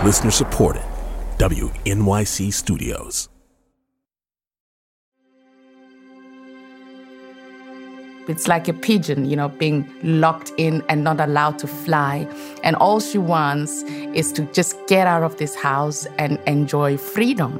Listener supported. WNYC Studios. It's like a pigeon, being locked in and not allowed to fly. And all she wants is to just get out of this house and enjoy freedom.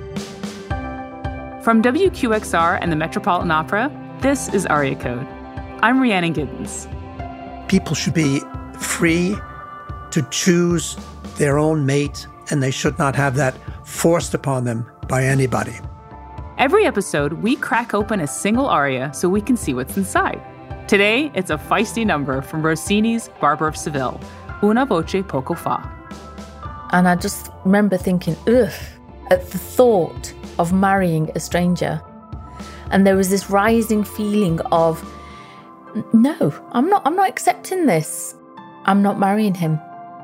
From WQXR and the Metropolitan Opera, this is Aria Code. I'm Rhiannon Giddens. People should be free to choose their own mate, and they should not have that forced upon them by anybody. Every episode, we crack open a single aria so we can see what's inside. Today, it's a feisty number from Rossini's Barber of Seville, Una voce poco fa. And I just remember thinking, ugh, at the thought of marrying a stranger. And there was this rising feeling of, no, I'm not accepting this. I'm not marrying him.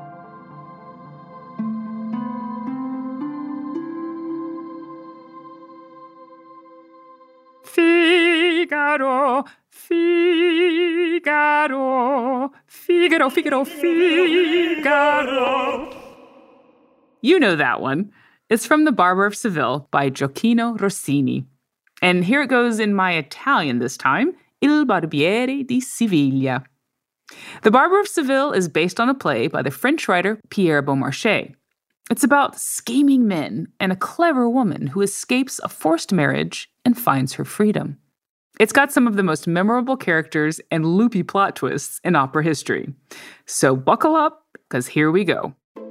Figaro, Figaro, Figaro, Figaro, Figaro. You know that one. It's from The Barber of Seville by Gioacchino Rossini. And here it goes in my Italian this time, Il Barbiere di Siviglia. The Barber of Seville is based on a play by the French writer Pierre Beaumarchais. It's about scheming men and a clever woman who escapes a forced marriage and finds her freedom. It's got some of the most memorable characters and loopy plot twists in opera history. So buckle up, because here we go.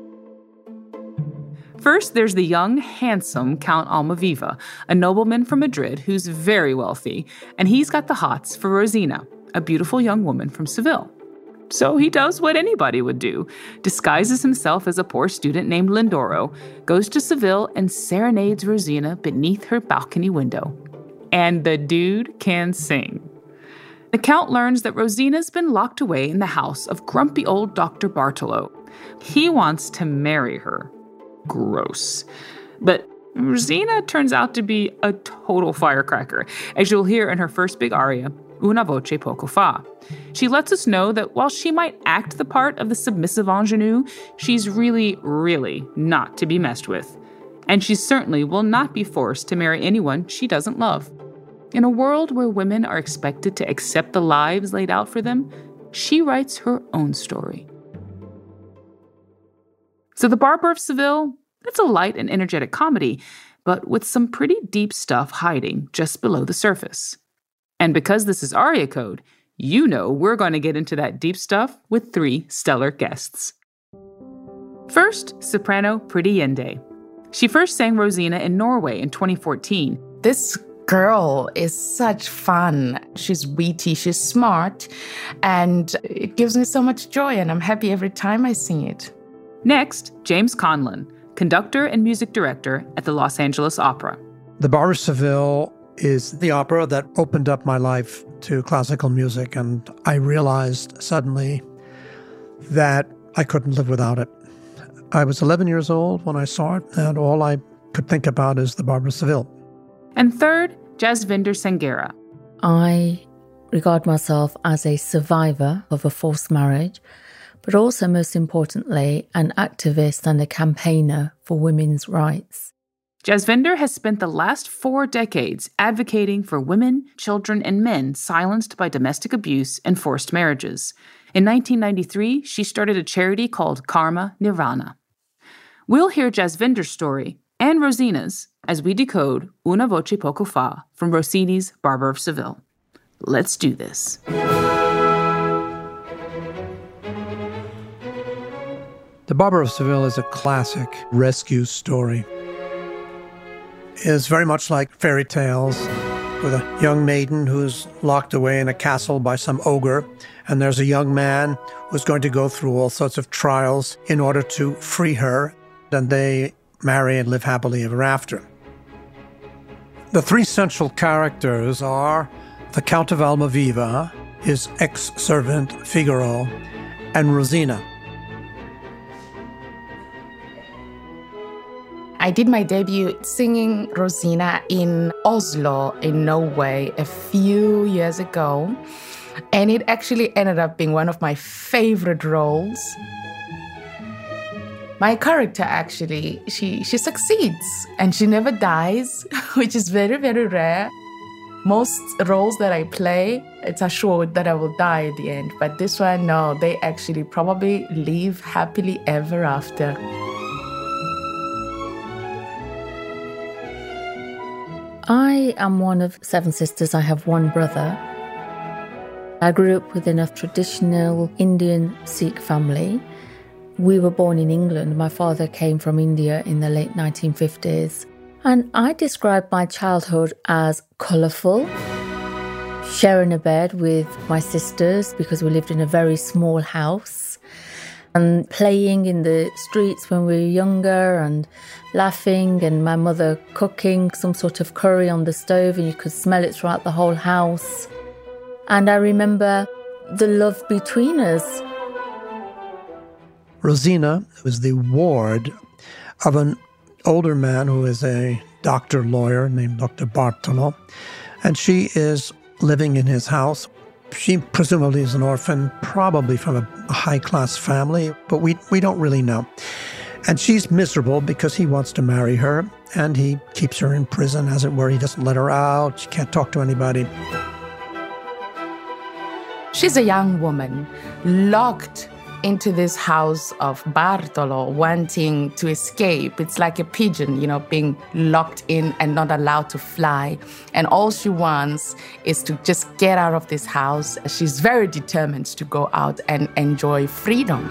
First, there's the young, handsome Count Almaviva, a nobleman from Madrid who's very wealthy, and he's got the hots for Rosina, a beautiful young woman from Seville. So he does what anybody would do, disguises himself as a poor student named Lindoro, goes to Seville and serenades Rosina beneath her balcony window. And the dude can sing. The Count learns that Rosina's been locked away in the house of grumpy old Dr. Bartolo. He wants to marry her. Gross. But Rosina turns out to be a total firecracker, as you'll hear in her first big aria, Una voce poco fa. She lets us know that while she might act the part of the submissive ingenue, she's really, really not to be messed with. And she certainly will not be forced to marry anyone she doesn't love. In a world where women are expected to accept the lives laid out for them, she writes her own story. So The Barber of Seville, it's a light and energetic comedy, but with some pretty deep stuff hiding just below the surface. And because this is Aria Code, you know we're going to get into that deep stuff with 3 stellar guests. First, soprano Priti Yende. She first sang Rosina in Norway in 2014. This girl is such fun. She's witty, she's smart, and it gives me so much joy, and I'm happy every time I sing it. Next, James Conlon, conductor and music director at the Los Angeles Opera. The Barber of Seville is the opera that opened up my life to classical music, and I realized suddenly that I couldn't live without it. I was 11 years old when I saw it, and all I could think about is The Barber of Seville. And third, Jasvinder Sanghera. I regard myself as a survivor of a forced marriage, but also, most importantly, an activist and a campaigner for women's rights. Jasvinder has spent the last 4 decades advocating for women, children, and men silenced by domestic abuse and forced marriages. In 1993, she started a charity called Karma Nirvana. We'll hear Jasvinder's story and Rosina's as we decode Una voce poco fa from Rossini's Barber of Seville. Let's do this. The Barber of Seville is a classic rescue story. It is very much like fairy tales, with a young maiden who's locked away in a castle by some ogre, and there's a young man who's going to go through all sorts of trials in order to free her, and they marry and live happily ever after. The 3 central characters are the Count of Almaviva, his ex-servant Figaro, and Rosina. I did my debut singing Rosina in Oslo, in Norway, a few years ago. And it actually ended up being one of my favorite roles. My character actually, she succeeds and she never dies, which is very, very rare. Most roles that I play, it's assured that I will die at the end. But this one, no, they actually probably live happily ever after. I am one of 7 sisters. I have one brother. I grew up within a traditional Indian Sikh family. We were born in England. My father came from India in the late 1950s. And I describe my childhood as colourful, sharing a bed with my sisters because we lived in a very small house, and playing in the streets when we were younger and laughing, and my mother cooking some sort of curry on the stove and you could smell it throughout the whole house. And I remember the love between us. Rosina was the ward of an older man who is a lawyer named Dr. Bartolo, and she is living in his house. She presumably is an orphan, probably from a high-class family, but we don't really know. And she's miserable because he wants to marry her, and he keeps her in prison, as it were. He doesn't let her out. She can't talk to anybody. She's a young woman locked into this house of Bartolo, wanting to escape. It's like a pigeon, being locked in and not allowed to fly. And all she wants is to just get out of this house. She's very determined to go out and enjoy freedom.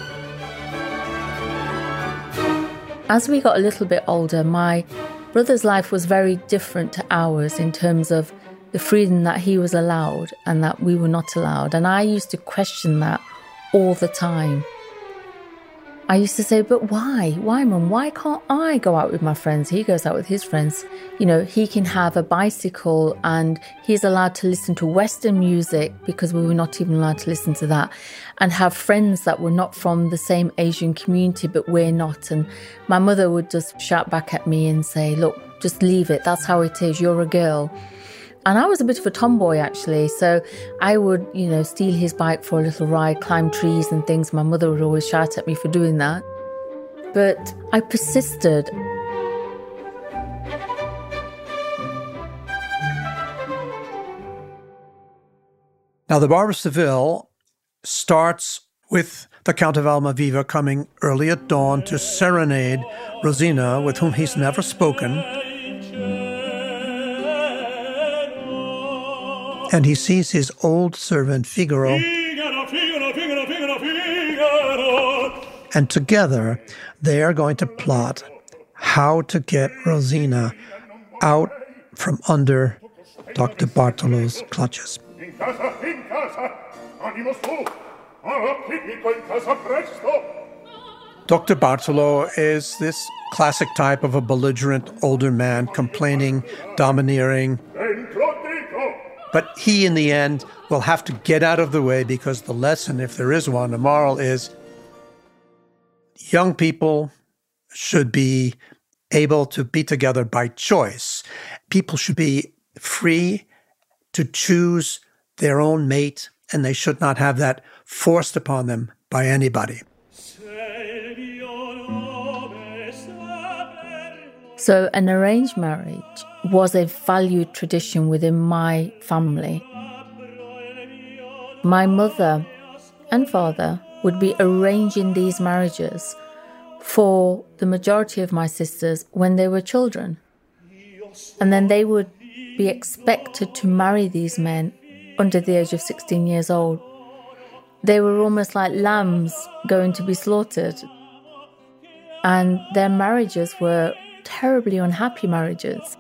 As we got a little bit older, my brother's life was very different to ours in terms of the freedom that he was allowed and that we were not allowed. And I used to question that all the time. I used to say, but why? Why, Mum? Why can't I go out with my friends? He goes out with his friends. He can have a bicycle and he's allowed to listen to Western music because we were not even allowed to listen to that, and have friends that were not from the same Asian community, but we're not. And my mother would just shout back at me and say, look, just leave it. That's how it is. You're a girl. And I was a bit of a tomboy, actually. So I would, steal his bike for a little ride, climb trees and things. My mother would always shout at me for doing that. But I persisted. Now, the Barber of Seville starts with the Count of Almaviva coming early at dawn to serenade Rosina, with whom he's never spoken. And he sees his old servant Figaro. And together they are going to plot how to get Rosina out from under Dr. Bartolo's clutches. Dr. Bartolo is this classic type of a belligerent older man, complaining, domineering. But he, in the end, will have to get out of the way, because the lesson, if there is one, the moral is young people should be able to be together by choice. People should be free to choose their own mate, and they should not have that forced upon them by anybody. So an arranged marriage was a valued tradition within my family. My mother and father would be arranging these marriages for the majority of my sisters when they were children. And then they would be expected to marry these men under the age of 16 years old. They were almost like lambs going to be slaughtered. And their marriages were terribly unhappy marriages.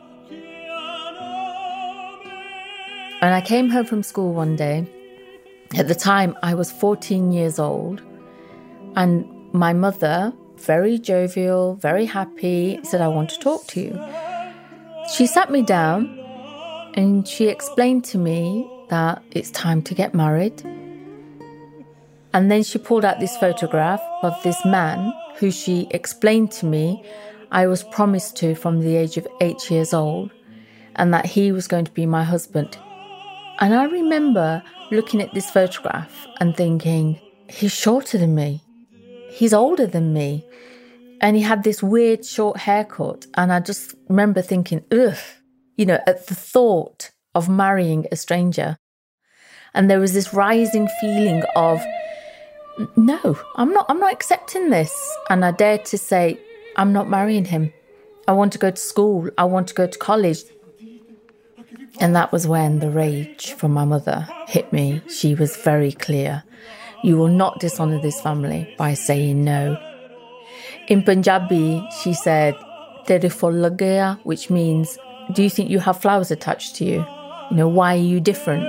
And I came home from school one day. At the time, I was 14 years old. And my mother, very jovial, very happy, said, I want to talk to you. She sat me down and she explained to me that it's time to get married. And then she pulled out this photograph of this man who she explained to me I was promised to from the age of 8 years old, and that he was going to be my husband. And I remember looking at this photograph and thinking, he's shorter than me. He's older than me. And he had this weird short haircut. And I just remember thinking, ugh, at the thought of marrying a stranger. And there was this rising feeling of, no, I'm not accepting this. And I dared to say, I'm not marrying him. I want to go to school. I want to go to college. And that was when the rage from my mother hit me. She was very clear. You will not dishonour this family by saying no. In Punjabi, she said, Tere full lag gaya, which means, do you think you have flowers attached to you? Why are you different?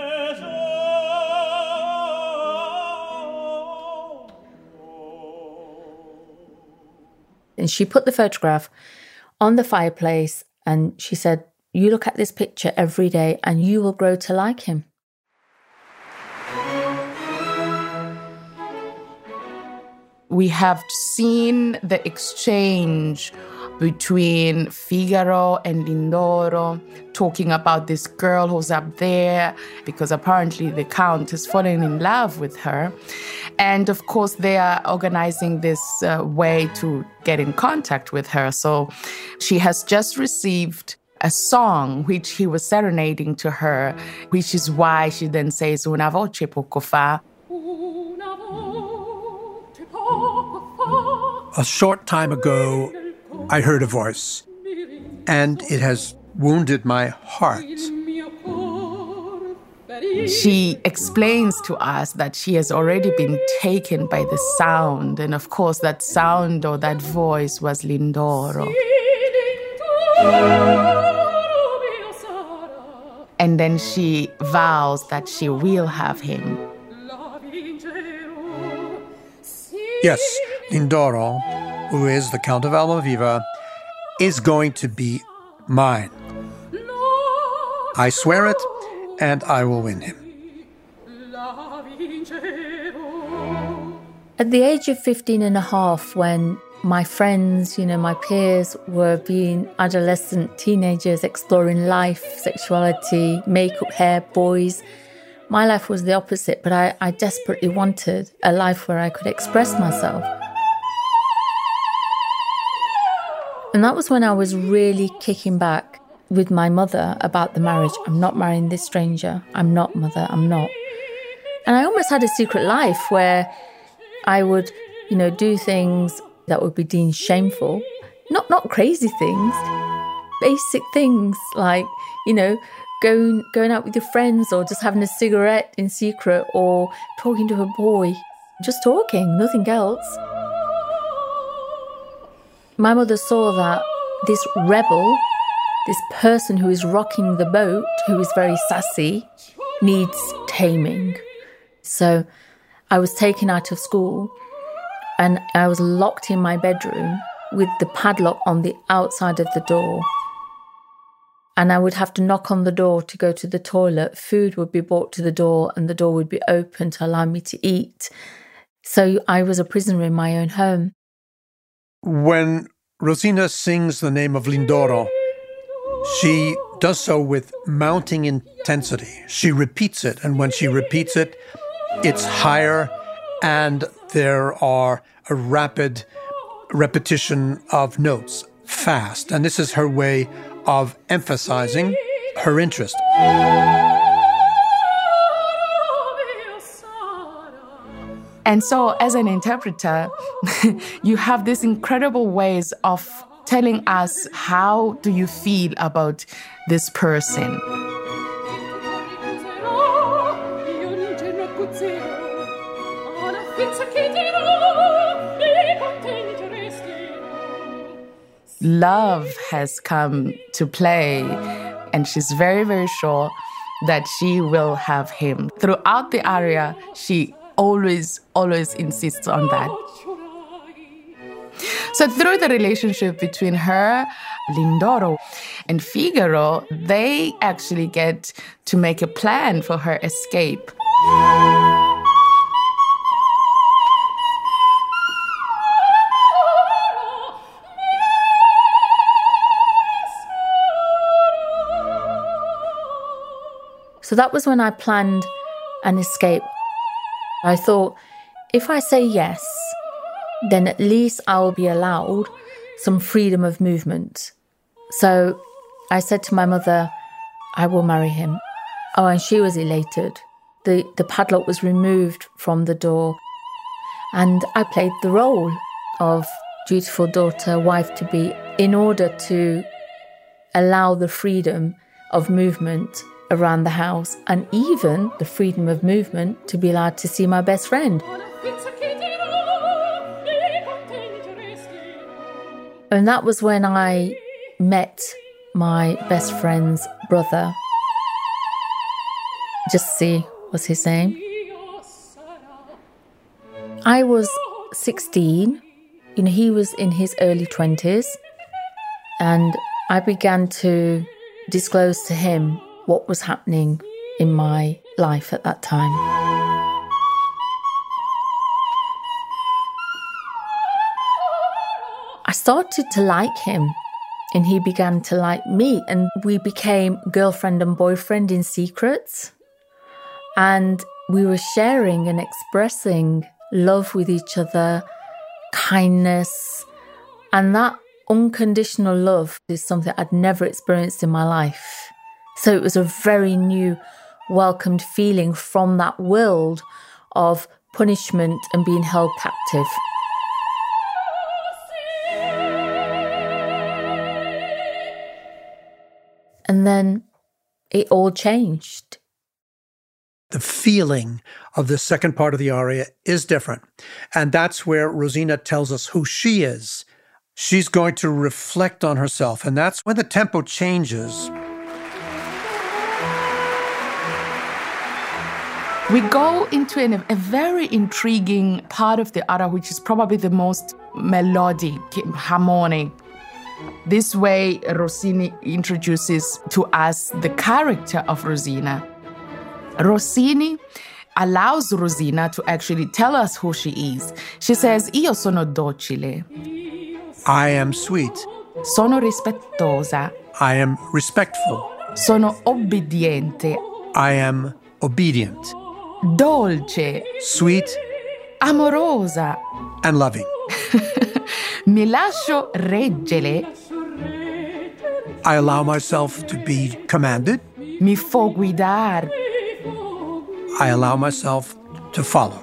And she put the photograph on the fireplace and she said, you look at this picture every day and you will grow to like him. We have seen the exchange between Figaro and Lindoro, talking about this girl who's up there, because apparently the Count has fallen in love with her. And of course, they are organizing this way to get in contact with her. So she has just received a song which he was serenading to her, which is why she then says, una voce poco fa. A short time ago, I heard a voice, and it has wounded my heart. She explains to us that she has already been taken by the sound, and of course that sound or that voice was Lindoro. And then she vows that she will have him. Yes, Lindoro, who is the Count of Almaviva, is going to be mine. I swear it, and I will win him. At the age of 15 and a half, when my friends, my peers were being adolescent teenagers, exploring life, sexuality, makeup, hair, boys, my life was the opposite, but I desperately wanted a life where I could express myself. And that was when I was really kicking back with my mother about the marriage. I'm not marrying this stranger. I'm not, mother, I'm not. And I almost had a secret life where I would, do things that would be deemed shameful. Not crazy things, basic things like, going out with your friends or just having a cigarette in secret or talking to a boy. Just talking, nothing else. My mother saw that this rebel, this person who is rocking the boat, who is very sassy, needs taming. So I was taken out of school and I was locked in my bedroom with the padlock on the outside of the door. And I would have to knock on the door to go to the toilet. Food would be brought to the door and the door would be open to allow me to eat. So I was a prisoner in my own home. When Rosina sings the name of Lindoro, she does so with mounting intensity. She repeats it, and when she repeats it, it's higher, and there are a rapid repetition of notes, fast. And this is her way of emphasizing her interest. And so as an interpreter, you have these incredible ways of telling us how do you feel about this person. Love has come to play, and she's very, very sure that she will have him. Throughout the aria, she always insists on that. So through the relationship between her, Lindoro, and Figaro, they actually get to make a plan for her escape. So that was when I planned an escape. I thought, if I say yes, then at least I will be allowed some freedom of movement. So I said to my mother, I will marry him. Oh, and she was elated. The padlock was removed from the door, and I played the role of dutiful daughter, wife-to-be, in order to allow the freedom of movement around the house, and even the freedom of movement to be allowed to see my best friend. And that was when I met my best friend's brother. Jussi was his name. I was 16. He was in his early 20s. And I began to disclose to him what was happening in my life at that time. I started to like him, and he began to like me, and we became girlfriend and boyfriend in secret. And we were sharing and expressing love with each other, kindness, and that unconditional love is something I'd never experienced in my life. So it was a very new, welcomed feeling from that world of punishment and being held captive. And then it all changed. The feeling of the second part of the aria is different. And that's where Rosina tells us who she is. She's going to reflect on herself. And that's when the tempo changes. We go into a very intriguing part of the aria, which is probably the most melodic, harmonic. This way, Rossini introduces to us the character of Rosina. Rossini allows Rosina to actually tell us who she is. She says, Io sono docile. I am sweet. Sono rispettosa. I am respectful. Sono obbediente. I am obedient. Dolce. Sweet. Amorosa. And loving. Mi lascio reggere. I allow myself to be commanded. Mi fo guidar. I allow myself to follow.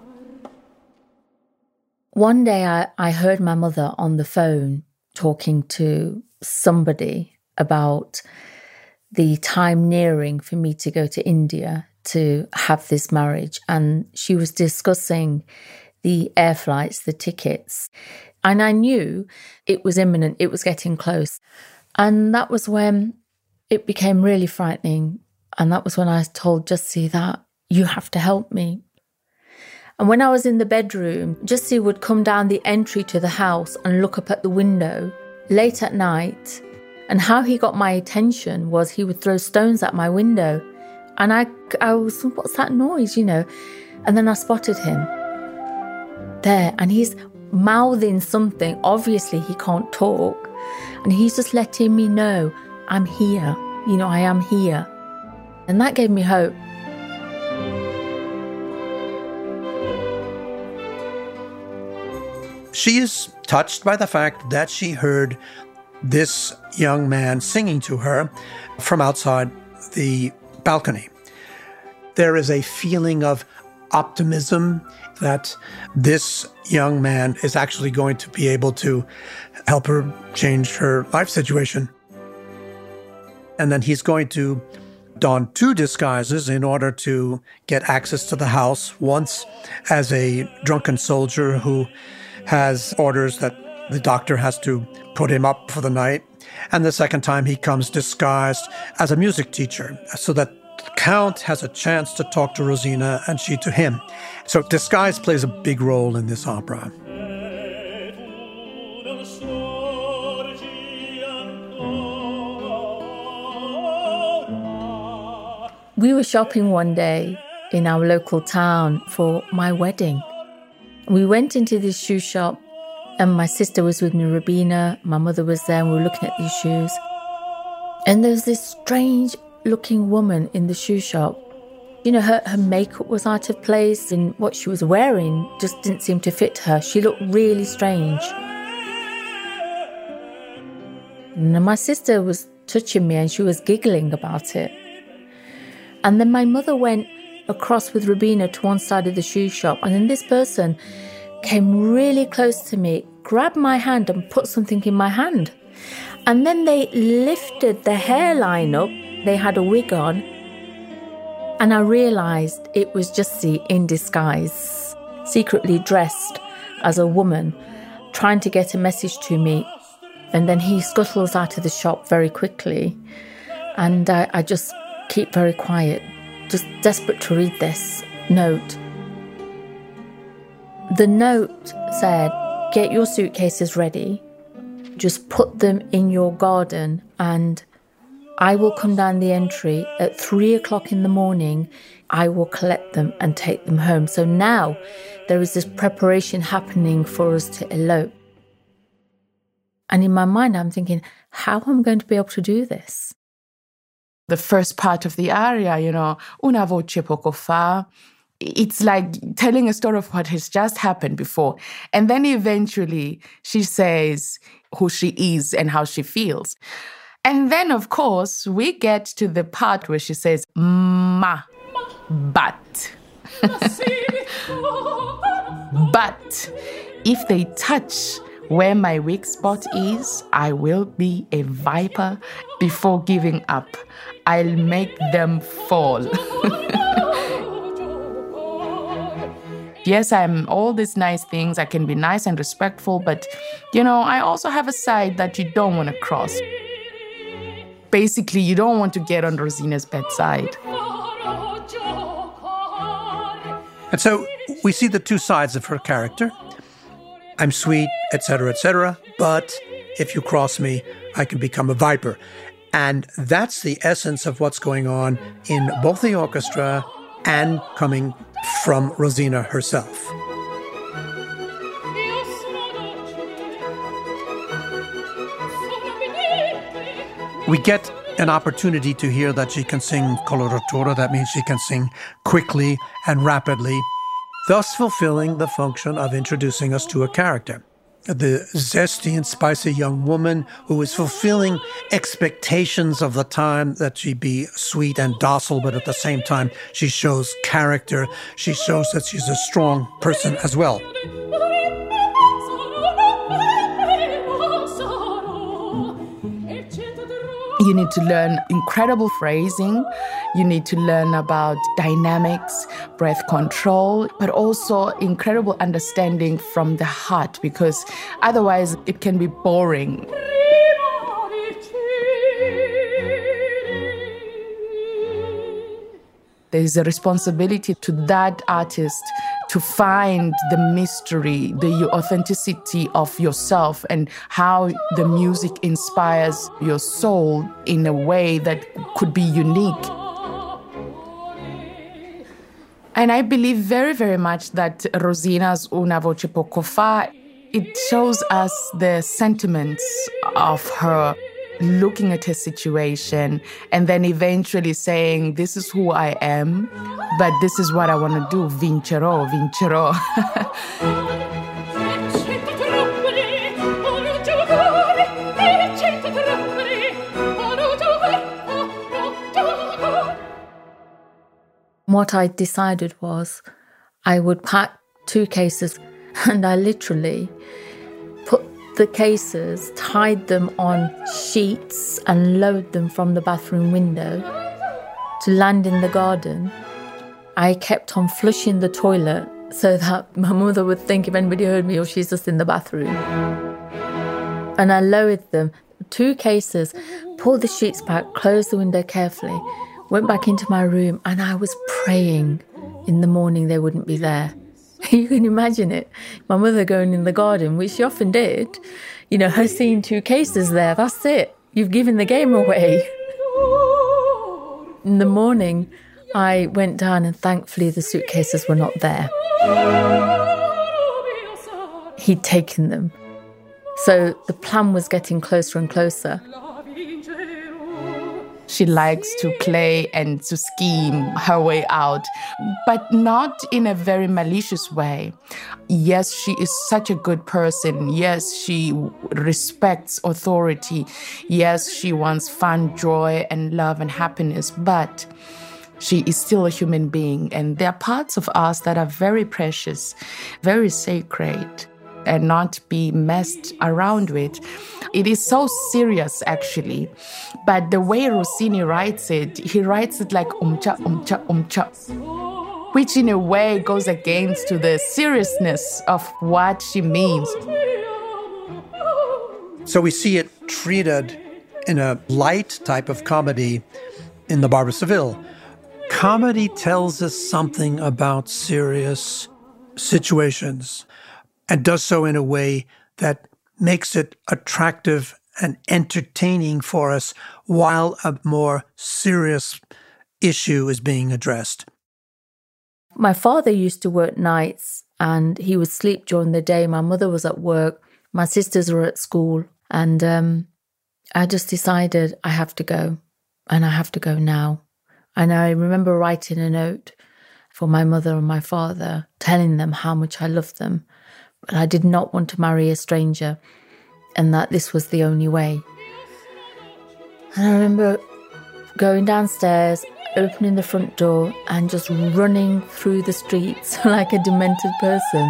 One day I heard my mother on the phone talking to somebody about the time nearing for me to go to India to have this marriage. And she was discussing the air flights, the tickets. And I knew it was imminent, it was getting close. And that was when it became really frightening. And that was when I told Jussi that you have to help me. And when I was in the bedroom, Jussi would come down the entry to the house and look up at the window late at night. And how he got my attention was he would throw stones at my window. And I was, what's that noise, And then I spotted him there, and he's mouthing something. Obviously, he can't talk. And he's just letting me know, I'm here. I am here. And that gave me hope. She is touched by the fact that she heard this young man singing to her from outside the balcony. There is a feeling of optimism that this young man is actually going to be able to help her change her life situation. And then he's going to don 2 disguises in order to get access to the house. Once as a drunken soldier who has orders that the doctor has to put him up for the night. And the second time he comes disguised as a music teacher, so that the Count has a chance to talk to Rosina and she to him. So disguise plays a big role in this opera. We were shopping one day in our local town for my wedding. We went into this shoe shop, and my sister was with me, Rabina. My mother was there, and we were looking at these shoes. And there was this strange-looking woman in the shoe shop. Her makeup was out of place and what she was wearing just didn't seem to fit her. She looked really strange. And my sister was touching me and she was giggling about it. And then my mother went across with Rubina to one side of the shoe shop, and then this person came really close to me, grabbed my hand and put something in my hand. And then they lifted the hairline up. They had a wig on. And I realised it was Jussi in disguise, secretly dressed as a woman, trying to get a message to me. And then he scuttles out of the shop very quickly. And I just keep very quiet, just desperate to read this note. The note said, "Get your suitcases ready. Just put them in your garden and I will come down the entry at 3:00 in the morning. I will collect them and take them home." So now there is this preparation happening for us to elope. And in my mind, I'm thinking, how am I going to be able to do this? The first part of the aria, una voce poco fa, it's like telling a story of what has just happened before. And then eventually she says who she is and how she feels. And then, of course, we get to the part where she says, ma, but. But if they touch where my weak spot is, I will be a viper before giving up. I'll make them fall. Yes, I'm all these nice things. I can be nice and respectful, but, I also have a side that you don't want to cross. Basically, you don't want to get on Rosina's bedside. And so we see the two sides of her character. I'm sweet, etc., but if you cross me, I can become a viper. And that's the essence of what's going on in both the orchestra and coming from Rosina herself. We get an opportunity to hear that she can sing coloratura. That means she can sing quickly and rapidly, thus fulfilling the function of introducing us to a character. The zesty and spicy young woman who is fulfilling expectations of the time that she be sweet and docile, but at the same time she shows character. She shows that she's a strong person as well. You need to learn incredible phrasing. You need to learn about dynamics, breath control, but also incredible understanding from the heart, because otherwise it can be boring. There's a responsibility to that artist to find the mystery, the authenticity of yourself and how the music inspires your soul in a way that could be unique. And I believe very, very much that Rosina's Una Voce Poco Fa, it shows us the sentiments of her looking at her situation and then eventually saying, this is who I am, but this is what I want to do. Vincerò, vincerò. What I decided was I would pack 2 cases, and I literally put the cases, tied them on sheets and lowered them from the bathroom window to land in the garden. I kept on flushing the toilet so that my mother would think if anybody heard me, oh, she's just in the bathroom. And I lowered them, 2 cases, pulled the sheets back, closed the window carefully, went back into my room, and I was praying in the morning they wouldn't be there. You can imagine it. My mother going in the garden, which she often did, her seeing 2 cases there, that's it. You've given the game away. In the morning, I went down and thankfully the suitcases were not there. He'd taken them. So the plan was getting closer and closer. She likes to play and to scheme her way out, but not in a very malicious way. Yes, she is such a good person. Yes, she respects authority. Yes, she wants fun, joy, and love and happiness, but she is still a human being. And there are parts of us that are very precious, very sacred, and not be messed around with. It is so serious, actually. But the way Rossini writes it, he writes it like umcha, umcha, umcha, which in a way goes against to the seriousness of what she means. So we see it treated in a light type of comedy in The Barber of Seville. Comedy tells us something about serious situations and does so in a way that makes it attractive and entertaining for us while a more serious issue is being addressed. My father used to work nights and he would sleep during the day. My mother was at work. My sisters were at school. And I just decided I have to go, and I have to go now. And I remember writing a note for my mother and my father, telling them how much I loved them. But I did not want to marry a stranger, and that this was the only way. And I remember going downstairs, opening the front door, and just running through the streets like a demented person.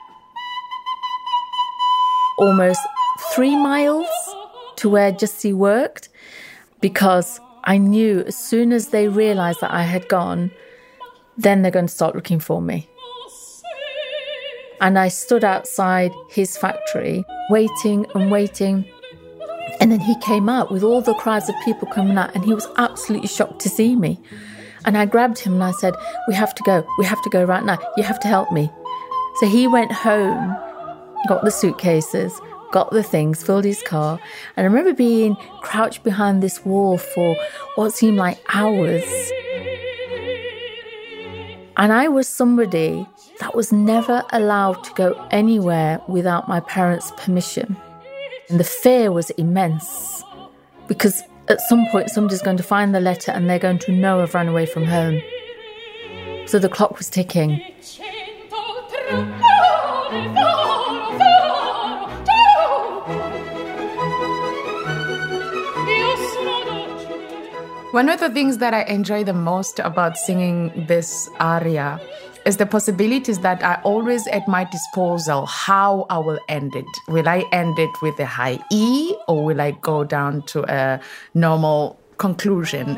Almost 3 miles to where Jussie worked, because I knew as soon as they realised that I had gone, then they're going to start looking for me. And I stood outside his factory, waiting and waiting. And then he came out with all the crowds of people coming out, and he was absolutely shocked to see me. And I grabbed him and I said, we have to go right now. You have to help me. So he went home, got the suitcases, got the things, filled his car. And I remember being crouched behind this wall for what seemed like hours. And I was somebody that was never allowed to go anywhere without my parents' permission. And the fear was immense, because at some point somebody's going to find the letter and they're going to know I've run away from home. So the clock was ticking. One of the things that I enjoy the most about singing this aria is the possibilities that are always at my disposal, how I will end it. Will I end it with a high E, or will I go down to a normal conclusion?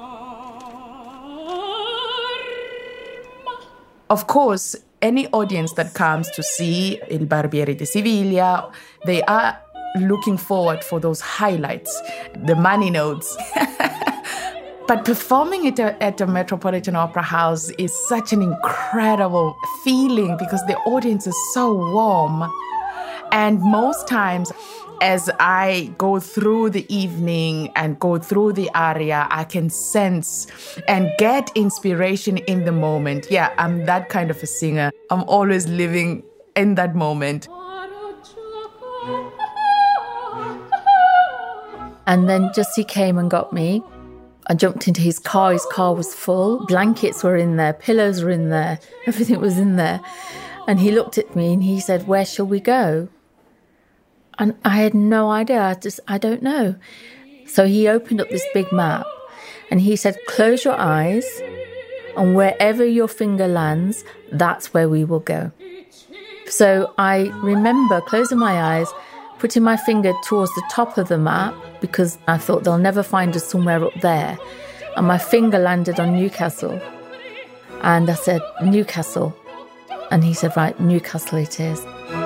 Of course, any audience that comes to see Il Barbiere di Siviglia, they are looking forward for those highlights, the money notes. But performing it at the Metropolitan Opera House is such an incredible feeling, because the audience is so warm. And most times, as I go through the evening and go through the aria, I can sense and get inspiration in the moment. Yeah, I'm that kind of a singer. I'm always living in that moment. And then Jussie came and got me. I jumped into his car. His car was full. Blankets were in there. Pillows were in there. Everything was in there. And he looked at me and he said, "Where shall we go?" And I had no idea. I don't know. So he opened up this big map and he said, "Close your eyes, and wherever your finger lands, that's where we will go." So I remember closing my eyes, putting my finger towards the top of the map, because I thought they'll never find us somewhere up there. And my finger landed on Newcastle. And I said, "Newcastle." And he said, "Right, Newcastle it is."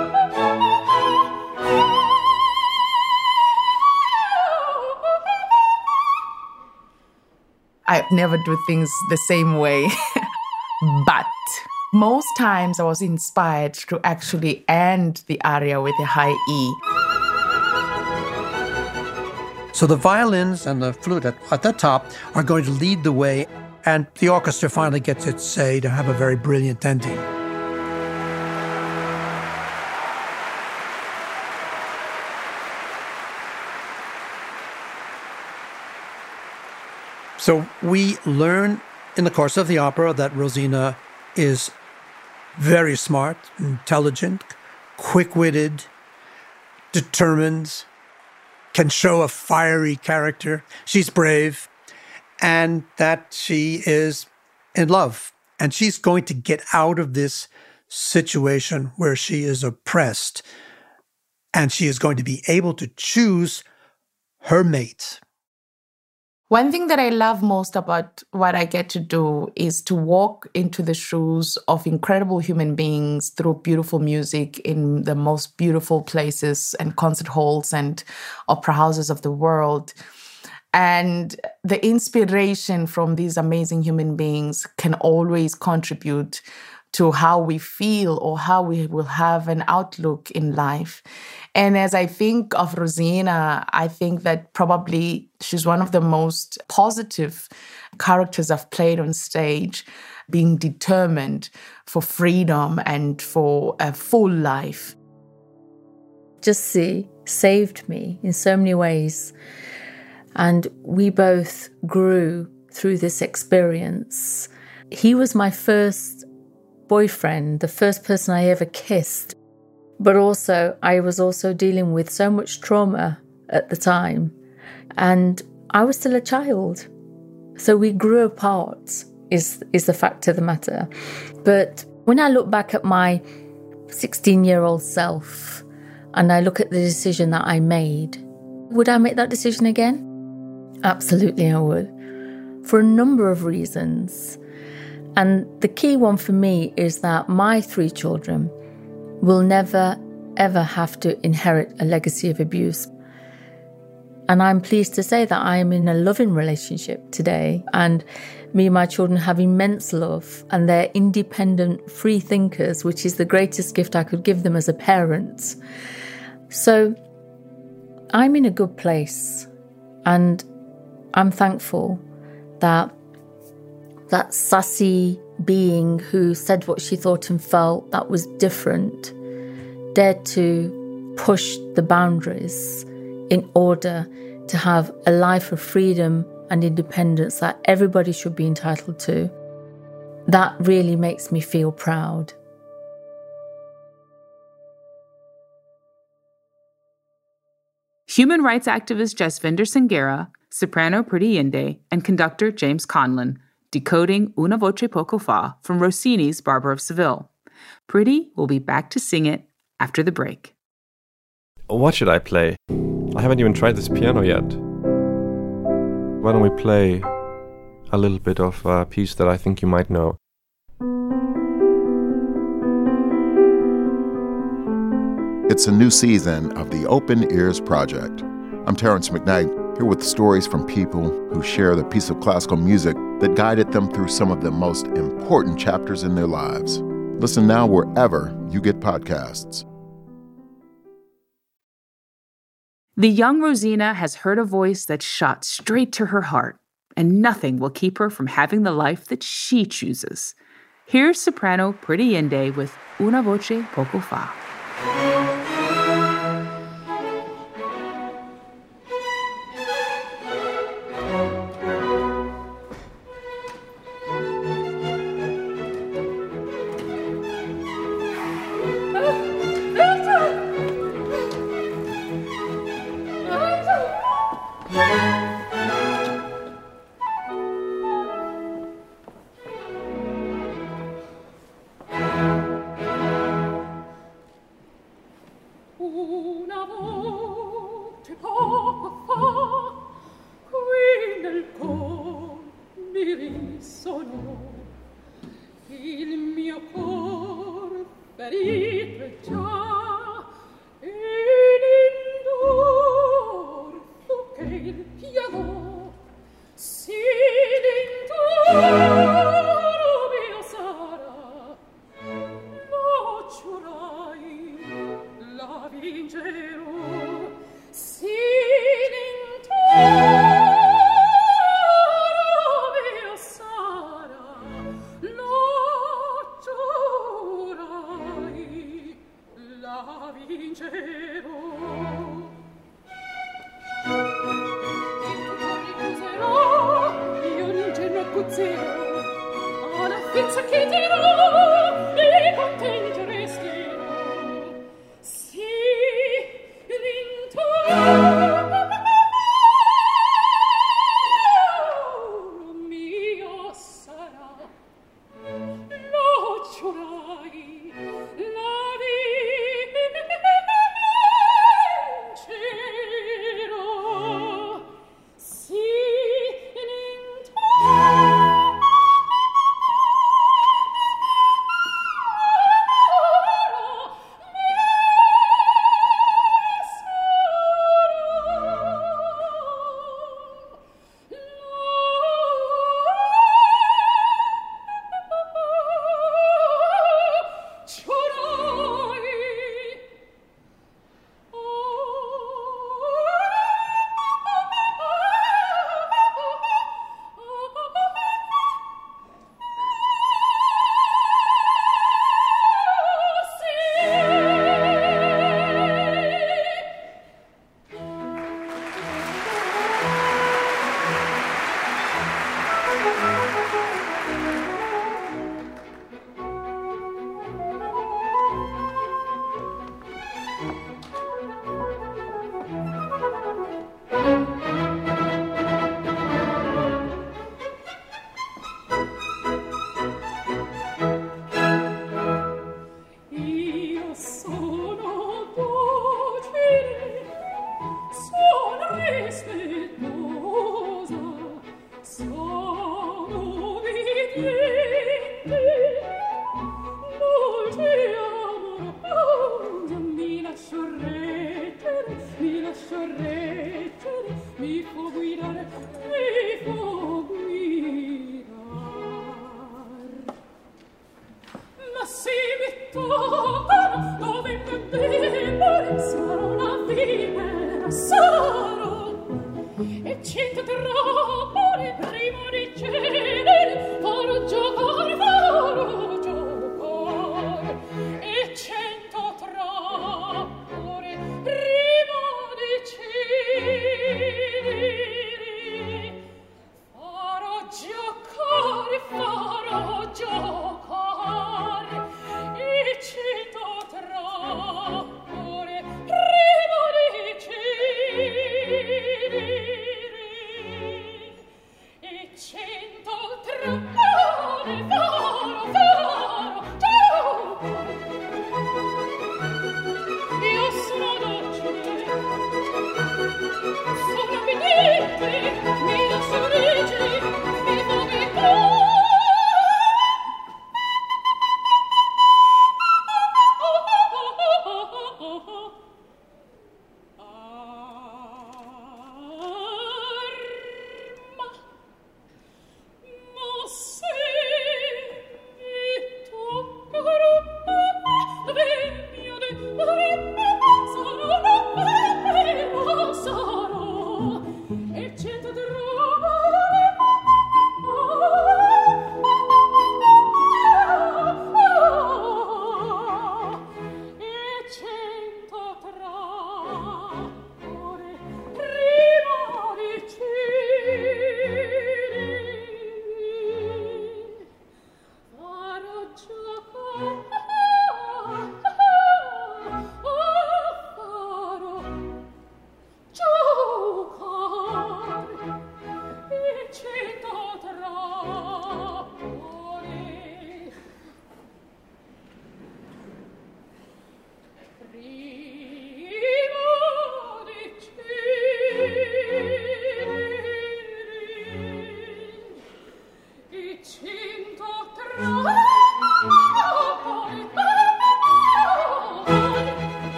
I never do things the same way. But most times I was inspired to actually end the aria with a high E. So the violins and the flute at the top are going to lead the way, and the orchestra finally gets its say to have a very brilliant ending. So we learn in the course of the opera that Rosina is very smart, intelligent, quick-witted, determined, can show a fiery character. She's brave, and that she is in love. And she's going to get out of this situation where she is oppressed, and she is going to be able to choose her mate. One thing that I love most about what I get to do is to walk into the shoes of incredible human beings through beautiful music in the most beautiful places and concert halls and opera houses of the world. And the inspiration from these amazing human beings can always contribute to how we feel or how we will have an outlook in life. And as I think of Rosina, I think that probably she's one of the most positive characters I've played on stage, being determined for freedom and for a full life. Jussi saved me in so many ways. And we both grew through this experience. He was my first boyfriend, the first person I ever kissed. But also, I was also dealing with so much trauma at the time. And I was still a child. So we grew apart, is the fact of the matter. But when I look back at my 16-year-old self and I look at the decision that I made, would I make that decision again? Absolutely, I would. For a number of reasons. And the key one for me is that my 3 children will never, ever have to inherit a legacy of abuse. And I'm pleased to say that I am in a loving relationship today, and me and my children have immense love, and they're independent, free thinkers, which is the greatest gift I could give them as a parent. So I'm in a good place, and I'm thankful that that sassy being who said what she thought and felt that was different dared to push the boundaries in order to have a life of freedom and independence that everybody should be entitled to. That really makes me feel proud. Human rights activist Jasvinder Singera, soprano Priti Yinde, and conductor James Conlon, decoding Una voce poco fa from Rossini's Barber of Seville. Priti will be back to sing it after the break. What should I play? I haven't even tried this piano yet. Why don't we play a little bit of a piece that I think you might know? It's a new season of the Open Ears Project. I'm Terrence McKnight, here with stories from people who share the piece of classical music that guided them through some of the most important chapters in their lives. Listen now wherever you get podcasts. The young Rosina has heard a voice that shot straight to her heart, and nothing will keep her from having the life that she chooses. Here's soprano Priti Yinde with Una voce poco fa. Io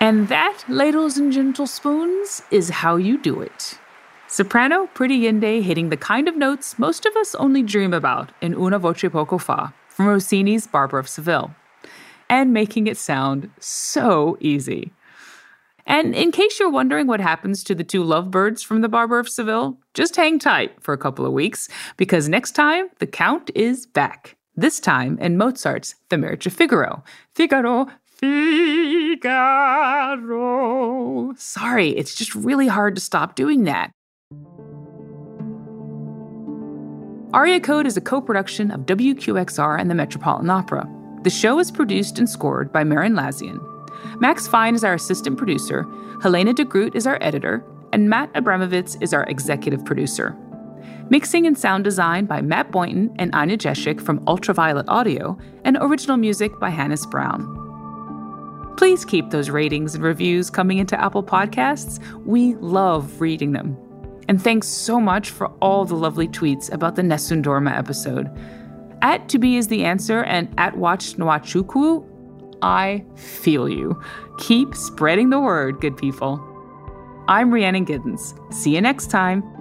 And that, ladles and gentle spoons, is how you do it. Soprano Pretty Yinde hitting the kind of notes most of us only dream about in Una voce poco fa from Rossini's Barber of Seville. And making it sound so easy. And in case you're wondering what happens to the two lovebirds from the Barber of Seville, just hang tight for a couple of weeks, because next time, the Count is back. This time in Mozart's The Marriage of Figaro. Figaro. Sorry, it's just really hard to stop doing that. Aria Code is a co-production of WQXR and the Metropolitan Opera. The show is produced and scored by Marin Lazian. Max Fine is our assistant producer, Helena de Groot is our editor, and Matt Abramovitz is our executive producer. Mixing and sound design by Matt Boynton and Anya Jeshik from Ultraviolet Audio, and original music by Hannes Brown. Please keep those ratings and reviews coming into Apple Podcasts. We love reading them. And thanks so much for all the lovely tweets about the Nessun Dorma episode. At To Be Is The Answer and at Watch Nwachukwu, I feel you. Keep spreading the word, good people. I'm Rhiannon Giddens. See you next time.